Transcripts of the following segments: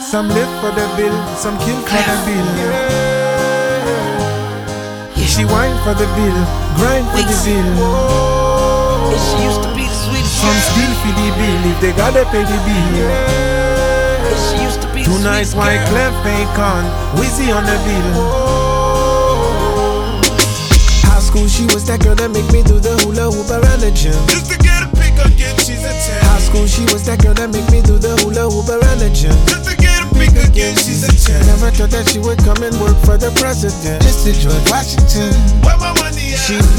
Some live for the bill, some kill for the bill. She whine for the bill, grind for the bill. And she used to be the sweetest. Some steal for the bill if they gotta pay the bill. And she used to be the Tonight sweetest white girl. Clef ain't con, Wizzy on the bill. High school she was that girl that make me do the hula hoop around the gym. Just to get a pick again, she's a 10. High school she was that girl that make me do the hula hoop around the gym. Just to get a pick again, she's a 10. Never thought that she would come and work for the president. Just to George Washington. Where my money at? She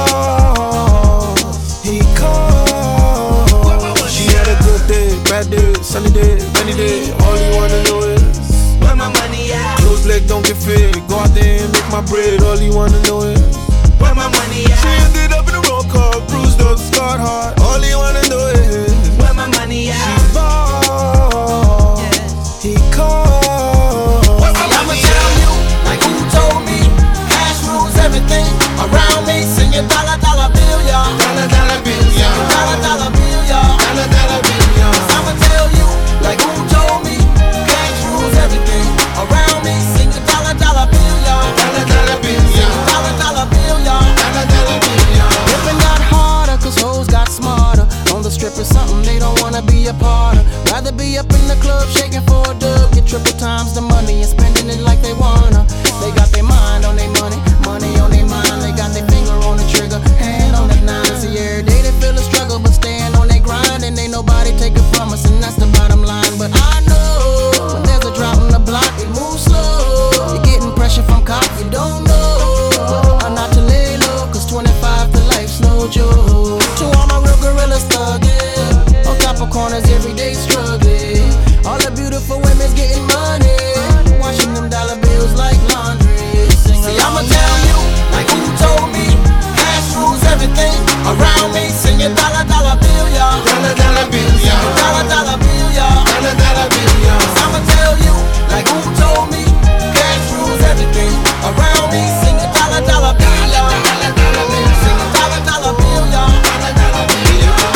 boss, he called. She had a good day, bad day, sunny day, rainy day. All you wanna know is Where my money at? closed leg don't get fit. Go out there and make my bread. All you wanna know is Where my money at? she ended up in a roll call, bruised up, scarred hard. All you wanna know is Where my money she at? boss, he called. I'ma tell you, like who told me, cash rules everything around me. Sing your dollar, dollar bill, y'all. Dollar, dollar bill, y'all. Dollar, dollar bill, y'all. Dollar, dollar bill, y'all. I'ma tell you, like who told me, cash rules everything around me. Sing your dollar, dollar bill, y'all. Dollar, dollar bill, y'all. Dollar, dollar bill, y'all. Dollar, dollar bill, y'all. Living got harder, cause hoes got smarter. On the strip is something they don't wanna be a part of. Rather be up in the club shaking for a dub. Get triple times the money and spending it like they wanna. They got their mind on their money, money on their mind. They got their finger on the trigger, hand on the nine. See, every day they feel the struggle, but staying on their grind. And ain't nobody take it from us, and that's the bottom line. But I know, when there's a drought on the block, it moves slow. You're getting pressure from cops, you don't know. I'm not to lay low, cause 25 to life's no joke. To all my real gorillas thugging, on top of corners every day struggling. All the beautiful women's getting money, washing them dollar bills like laundry. See, I'ma tell you, like who told me, cash rules everything around me. Sing your dollar, dollar bill, y'all. Dollar, dollar bill, y'all. Dollar, dollar bill, y'all. Dollar, dollar bill, y'all. I'ma tell you, like who told me, cash rules everything around me. Sing your dollar, dollar bill, y'all. Dollar, dollar bill, Sing your dollar, dollar bill, y'all. dollar, dollar bill, y'all.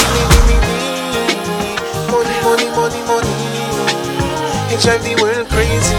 Money, money, money, money. It drive the world crazy.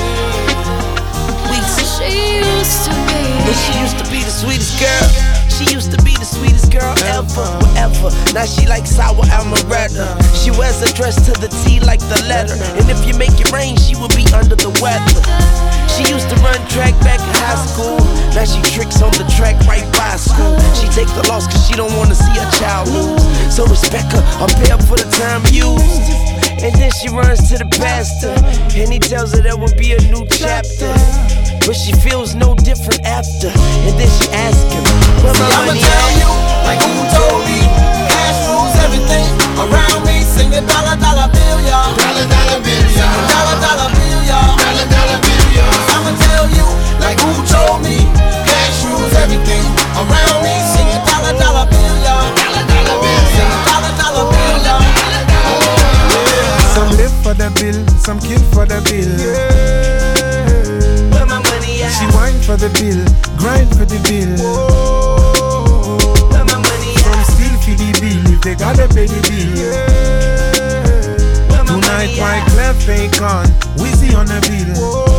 She used to be. And she used to be the sweetest girl. She used to be the sweetest girl ever, forever. Now she like sour amaretto. She wears a dress to the T like the letter. And if you make it rain, she will be under the weather. She used to run track back in high school. Now she tricks on the track right by school. She take the loss cause she don't wanna see her child lose. So respect her, I'll pay up for the time used. And then she runs to the pastor, and he tells her there will be a new chapter. But she feels no different after. And then she asks him, where my I'ma money tell at? you, like who told me, cash rules everything around me. Sing your dollar, dollar bill, y'all. Dollar, dollar bill, y'all. Dollar, dollar bill, y'all. Dollar, dollar bill, y'all. I'ma tell you, like who told me, cash rules everything around me. Sing your dollar, dollar bill, y'all. Dollar, dollar bill, y'all. Dollar, dollar bill, y'all. Some live for the bill, some kill for the bill. Where my money at? She whine for the bill, grind for the bill. Where my money Some at? steal for the bill if they gotta pay the bill. Where my Tonight money white at? Clef ain't con, Wizzy on the bill.